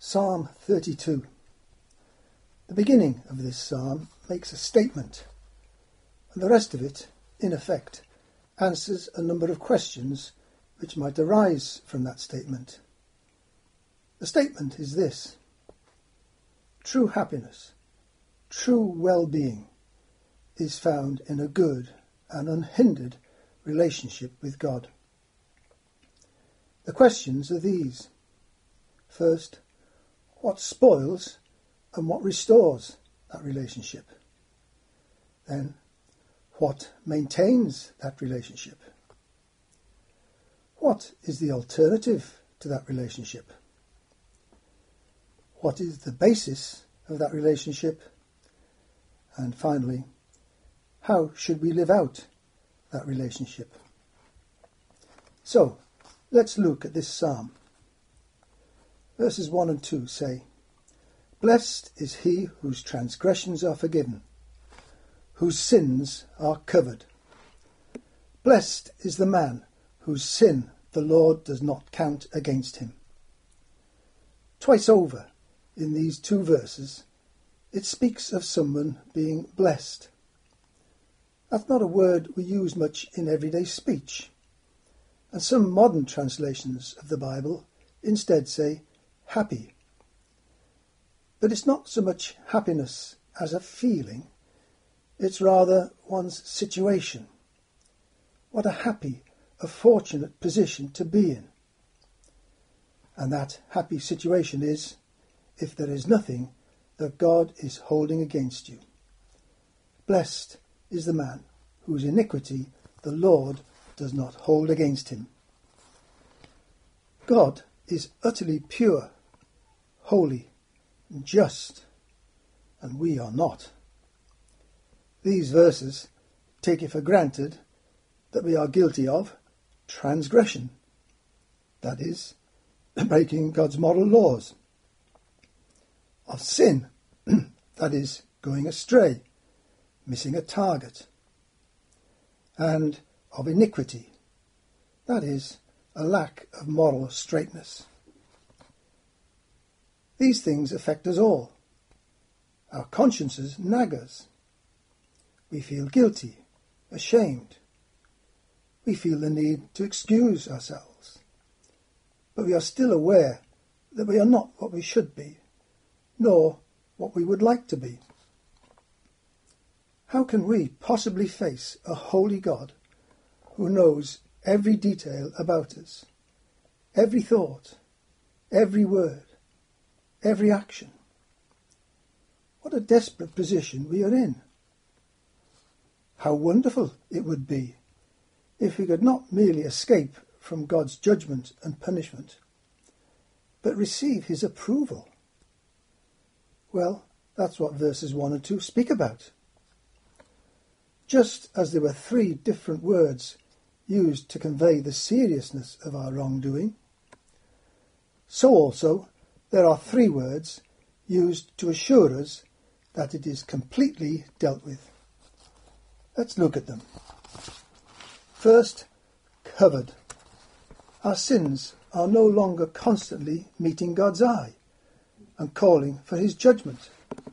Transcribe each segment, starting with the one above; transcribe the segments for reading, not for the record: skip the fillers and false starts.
Psalm 32. The beginning of this psalm makes a statement, and the rest of it, in effect, answers a number of questions which might arise from that statement. The statement is this: true happiness, true well-being is found in a good and unhindered relationship with God. The questions are these. First, what spoils and what restores that relationship? Then, what maintains that relationship? What is the alternative to that relationship? What is the basis of that relationship? And finally, how should we live out that relationship? So, let's look at this psalm. Verses 1 and 2 say, "Blessed is he whose transgressions are forgiven, whose sins are covered. Blessed is the man whose sin the Lord does not count against him." Twice over in these two verses, it speaks of someone being blessed. That's not a word we use much in everyday speech, and some modern translations of the Bible instead say happy. But it's not so much happiness as a feeling, it's rather one's situation. What a happy, a fortunate position to be in. And that happy situation is if there is nothing that God is holding against you. Blessed is the man whose iniquity the Lord does not hold against him. God is utterly pure, holy, and just, and we are not. These verses take it for granted that we are guilty of transgression, that is, breaking God's moral laws, of sin, that is, going astray, missing a target, and of iniquity, that is, a lack of moral straightness. These things affect us all. Our consciences nag us. We feel guilty, ashamed. We feel the need to excuse ourselves. But we are still aware that we are not what we should be, nor what we would like to be. How can we possibly face a holy God who knows every detail about us, every thought, every word, every action? What a desperate position we are in. How wonderful it would be if we could not merely escape from God's judgment and punishment, but receive his approval. Well, that's what verses 1 and 2 speak about. Just as there were 3 different words used to convey the seriousness of our wrongdoing, so also there are 3 words used to assure us that it is completely dealt with. Let's look at them. First, covered. Our sins are no longer constantly meeting God's eye and calling for his judgment.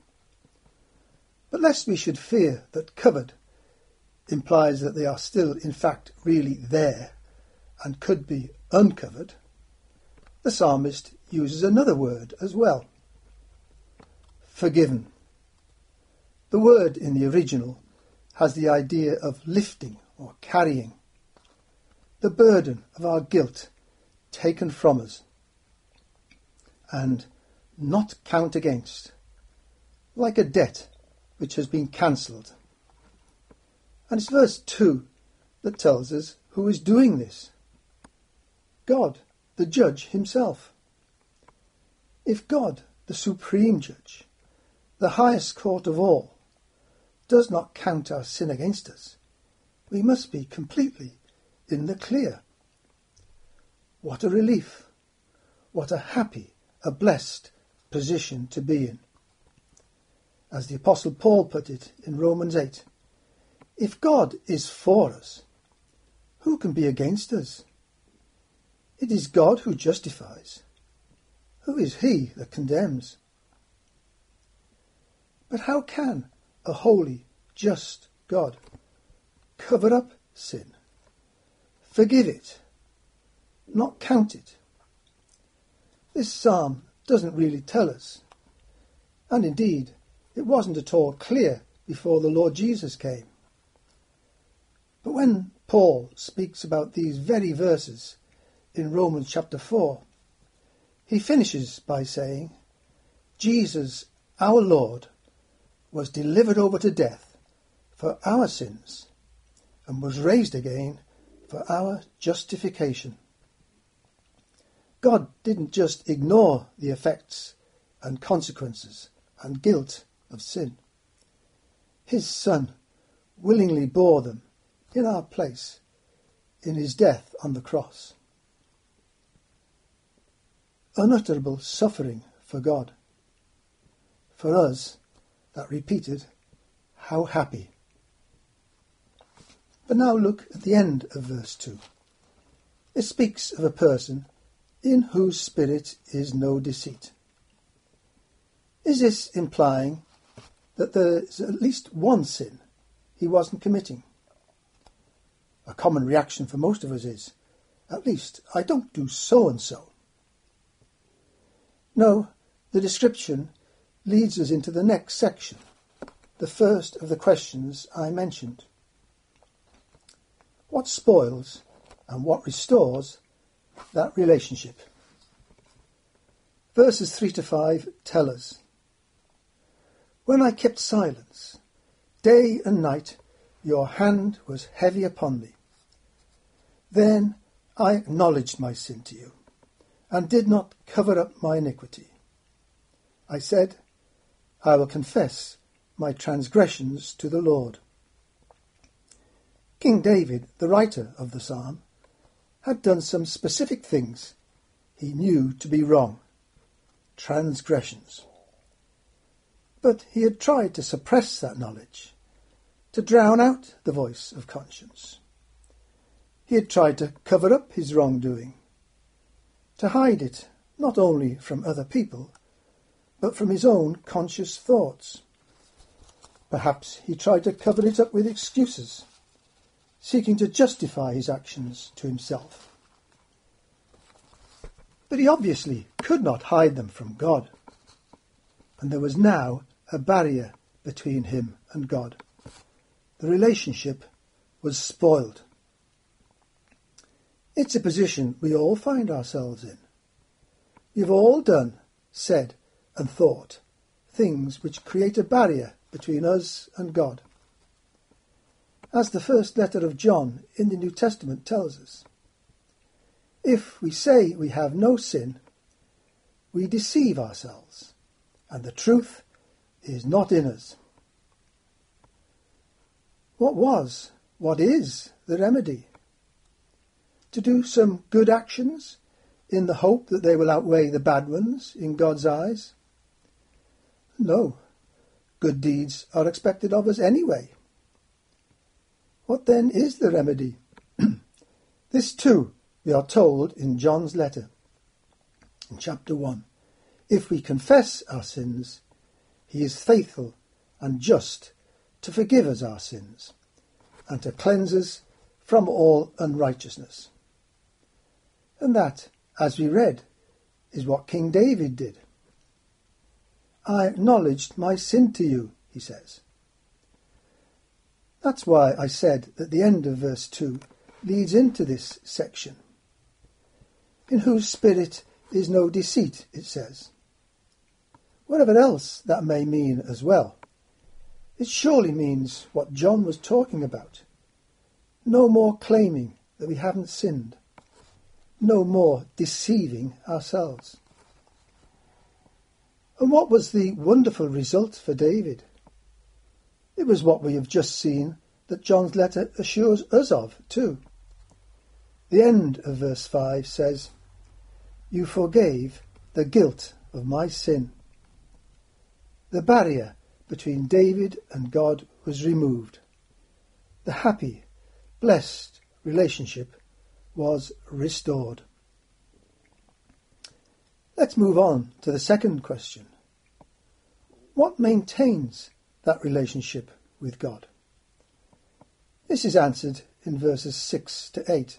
But lest we should fear that covered implies that they are still in fact really there and could be uncovered, the psalmist uses another word as well. Forgiven. The word in the original has the idea of lifting or carrying, the burden of our guilt taken from us, and not count against, like a debt which has been cancelled. And it's verse 2 that tells us who is doing this. God, the judge himself. If God, the supreme judge, the highest court of all, does not count our sin against us, we must be completely in the clear. What a relief, what a happy, a blessed position to be in. As the Apostle Paul put it in Romans 8, if God is for us, who can be against us? It is God who justifies. Who is he that condemns? But how can a holy, just God cover up sin, forgive it, not count it? This psalm doesn't really tell us, and indeed it wasn't at all clear before the Lord Jesus came. But when Paul speaks about these very verses in Romans chapter 4, he finishes by saying, Jesus, our Lord, was delivered over to death for our sins and was raised again for our justification. God didn't just ignore the effects and consequences and guilt of sin. His Son willingly bore them in our place in his death on the cross. Unutterable suffering for God. For us, that repeated, how happy. But now look at the end of verse 2. It speaks of a person in whose spirit is no deceit. Is this implying that there is at least one sin he wasn't committing? A common reaction for most of us is, at least I don't do so-and-so. No, the description leads us into the next section, the first of the questions I mentioned. What spoils and what restores that relationship? Verses 3 to 5 tell us, When I kept silence, day and night, your hand was heavy upon me. Then I acknowledged my sin to you, and did not cover up my iniquity. I said, I will confess my transgressions to the Lord. King David, the writer of the psalm, had done some specific things he knew to be wrong, transgressions. But he had tried to suppress that knowledge, to drown out the voice of conscience. He had tried to cover up his wrongdoing, to hide it not only from other people, but from his own conscious thoughts. Perhaps he tried to cover it up with excuses, seeking to justify his actions to himself. But he obviously could not hide them from God, and there was now a barrier between him and God. The relationship was spoiled. It's a position we all find ourselves in. We've all done, said and thought things which create a barrier between us and God. As the first letter of John in the New Testament tells us, if we say we have no sin, we deceive ourselves, and the truth is not in us. What is the remedy? To do some good actions in the hope that they will outweigh the bad ones in God's eyes? No, good deeds are expected of us anyway. What then is the remedy? This too we are told in John's letter, in chapter 1. If we confess our sins, he is faithful and just to forgive us our sins and to cleanse us from all unrighteousness. And that, as we read, is what King David did. I acknowledged my sin to you, he says. That's why I said that the end of verse 2 leads into this section. In whose spirit is no deceit, it says. Whatever else that may mean as well, it surely means what John was talking about. No more claiming that we haven't sinned. No more deceiving ourselves. And what was the wonderful result for David? It was what we have just seen that John's letter assures us of too. The end of verse 5 says, You forgave the guilt of my sin. The barrier between David and God was removed. The happy, blessed relationship was restored. Let's move on to the second question. What maintains that relationship with God? This is answered in verses 6 to 8.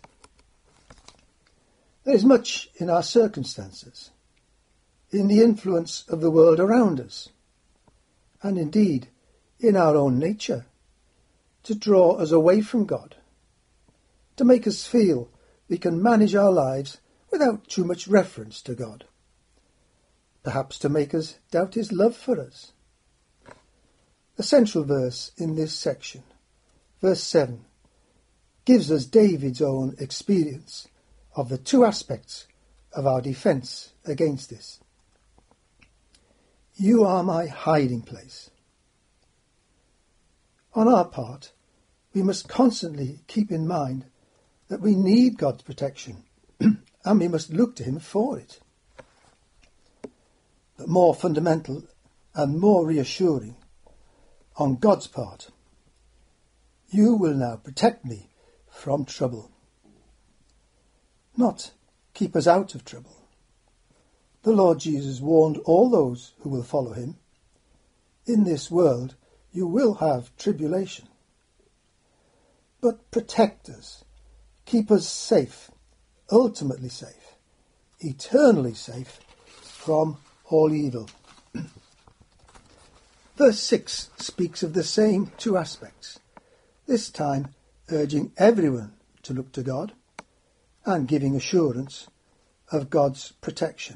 There is much in our circumstances, in the influence of the world around us, and indeed in our own nature, to draw us away from God, to make us feel we can manage our lives without too much reference to God, perhaps to make us doubt his love for us. The central verse in this section, verse 7, gives us David's own experience of the two aspects of our defence against this. You are my hiding place. On our part, we must constantly keep in mind that we need God's protection and we must look to him for it. But more fundamental and more reassuring, on God's part, you will now protect me from trouble. Not keep us out of trouble. The Lord Jesus warned all those who will follow him, in this world you will have tribulation. But protect us, keep us safe, ultimately safe, eternally safe from all evil. Verse 6 speaks of the same two aspects, this time urging everyone to look to God and giving assurance of God's protection.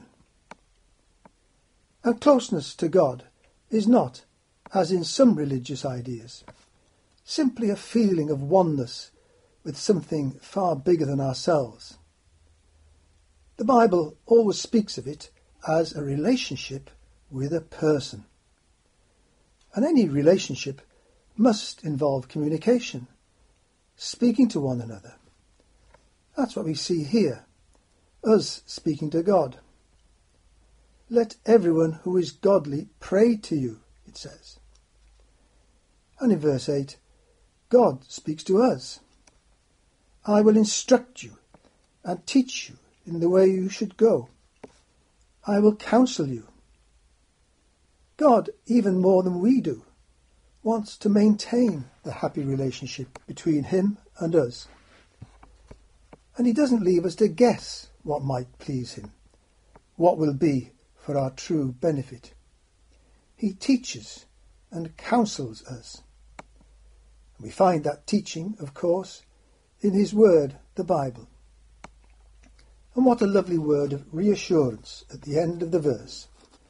And closeness to God is not, as in some religious ideas, simply a feeling of oneness with something far bigger than ourselves. The Bible always speaks of it as a relationship with a person. And any relationship must involve communication, speaking to one another. That's what we see here, us speaking to God. Let everyone who is godly pray to you, it says. And in verse 8, God speaks to us. I will instruct you and teach you in the way you should go. I will counsel you. God, even more than we do, wants to maintain the happy relationship between him and us. And he doesn't leave us to guess what might please him, what will be for our true benefit. He teaches and counsels us. We find that teaching, of course, in his word, the Bible. And what a lovely word of reassurance at the end of the verse.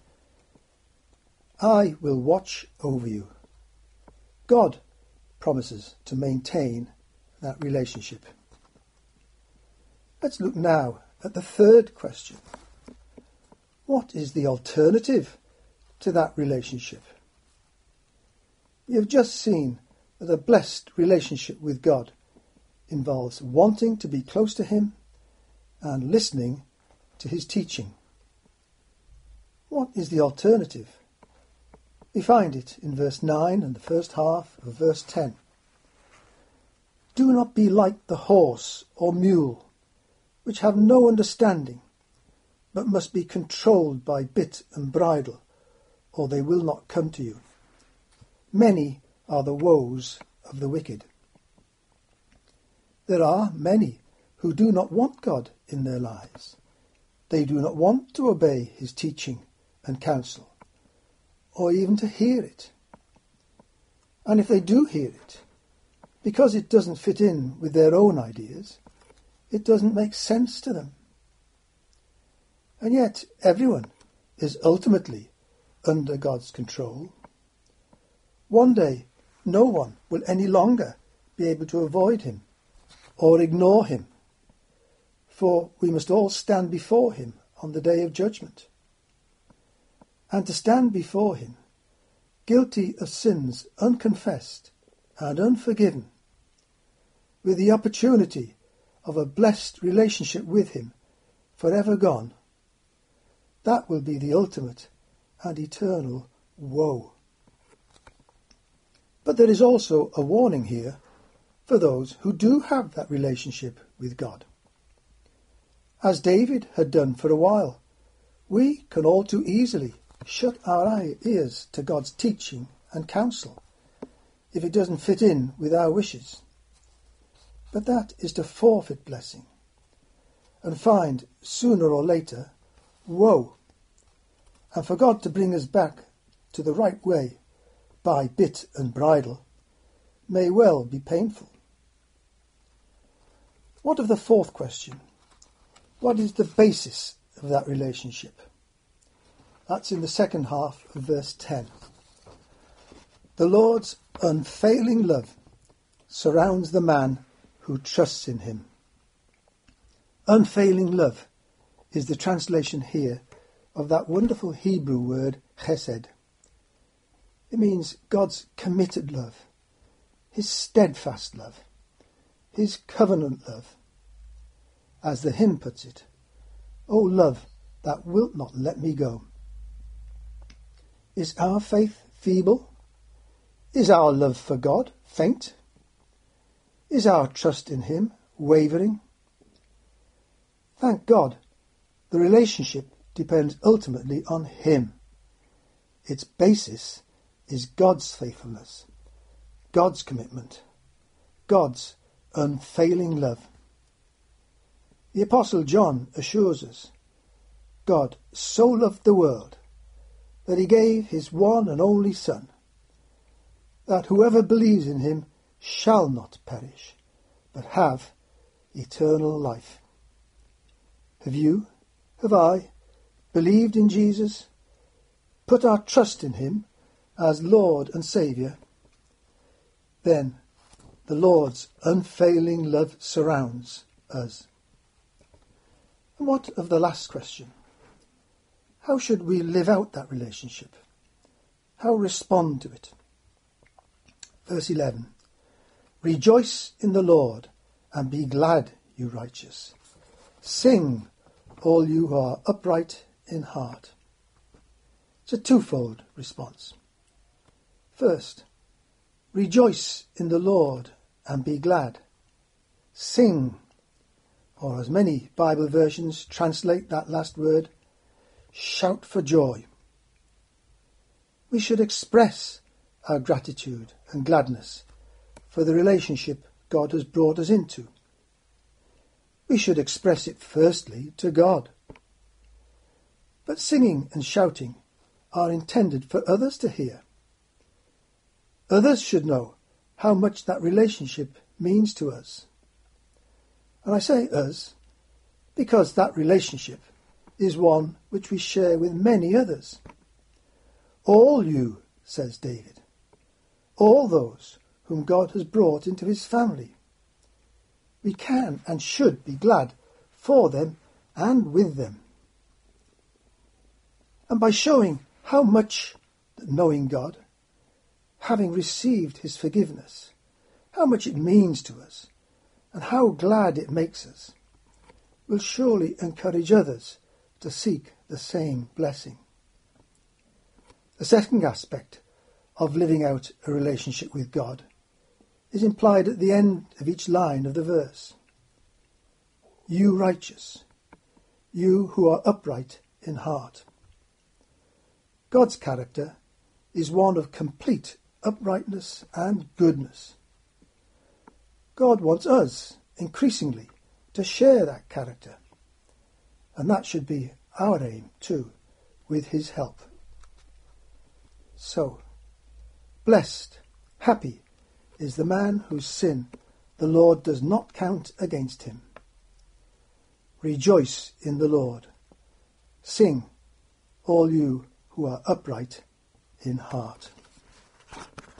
I will watch over you. God promises to maintain that relationship. Let's look now at the third question. What is the alternative to that relationship? We have just seen that a blessed relationship with God involves wanting to be close to him and listening to his teaching. What is the alternative? We find it in verse 9 and the first half of verse 10. Do not be like the horse or mule, which have no understanding, but must be controlled by bit and bridle, or they will not come to you. Many are the woes of the wicked. There are many who do not want God in their lives. They do not want to obey his teaching and counsel, or even to hear it. And if they do hear it, because it doesn't fit in with their own ideas, it doesn't make sense to them. And yet everyone is ultimately under God's control. One day, no one will any longer be able to avoid him or ignore him, for we must all stand before him on the day of judgment. And to stand before him, guilty of sins unconfessed and unforgiven, with the opportunity of a blessed relationship with him forever gone, that will be the ultimate and eternal woe. But there is also a warning here for those who do have that relationship with God. As David had done for a while, We can all too easily shut our ears to God's teaching and counsel if it doesn't fit in with our wishes. But that is to forfeit blessing and find, sooner or later, woe. And for God to bring us back to the right way by bit and bridle may well be painful. What of the fourth question? What is the basis of that relationship? That's in the second half of verse 10. The Lord's unfailing love surrounds the man who trusts in him. Unfailing love is the translation here of that wonderful Hebrew word chesed. It means God's committed love, his steadfast love, his covenant love. As the hymn puts it, O love that wilt not let me go. Is our faith feeble? Is our love for God faint? Is our trust in him wavering? Thank God, the relationship depends ultimately on him. Its basis is God's faithfulness, God's commitment, God's unfailing love. The Apostle John assures us, God so loved the world that he gave his one and only Son, that whoever believes in him shall not perish, but have eternal life. Have I, believed in Jesus, put our trust in him as Lord and Saviour? Then the Lord's unfailing love surrounds us. And what of the last question? How should we live out that relationship? How respond to it? Verse 11. Rejoice in the Lord and be glad, you righteous. Sing, all you who are upright in heart. It's a twofold response. First, rejoice in the Lord and be glad. Sing, or as many Bible versions translate that last word, shout for joy. We should express our gratitude and gladness for the relationship God has brought us into. We should express it firstly to God. But singing and shouting are intended for others to hear. Others should know how much that relationship means to us. And I say us because that relationship is one which we share with many others. All you, says David, all those whom God has brought into his family. We can and should be glad for them and with them. And by showing how much that knowing God, having received his forgiveness, how much it means to us, and how glad it makes us, will surely encourage others to seek the same blessing. The second aspect of living out a relationship with God is implied at the end of each line of the verse. You righteous, you who are upright in heart. God's character is one of complete uprightness and goodness. God wants us, increasingly, to share that character. And that should be our aim, too, with his help. So, blessed, happy, is the man whose sin the Lord does not count against him. Rejoice in the Lord. Sing, all you who are upright in heart.